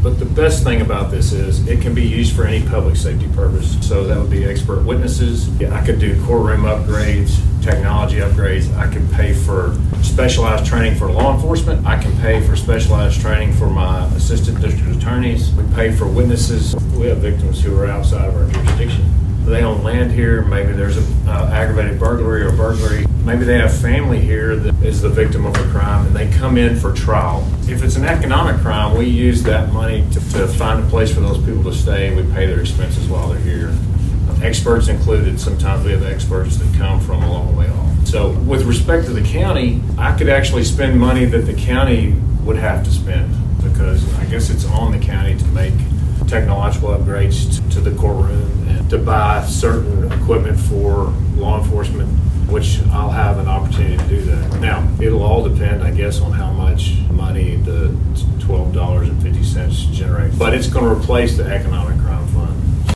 But the best thing about this is it can be used for any public safety purpose. So that would be expert witnesses. I could do courtroom upgrades, technology upgrades. I can pay for specialized training for law enforcement. I can pay for specialized training for my assistant district attorneys. We pay for witnesses. We have victims who are outside of our jurisdiction. They own land here. Maybe there's an aggravated burglary or burglary. Maybe they have family here that is the victim of a crime, and they come in for trial. If it's an economic crime, we use that money to find a place for those people to stay. We pay their expenses while they're here. Experts included. Sometimes we have experts that come from a long way off. So with respect to the county, I could actually spend money that the county would have to spend, because I guess it's on the county to make technological upgrades to the courtroom and to buy certain equipment for law enforcement, which I'll have an opportunity to do that. Now, it'll all depend, I guess, on how much money the $12.50 generates. But it's going to replace the economic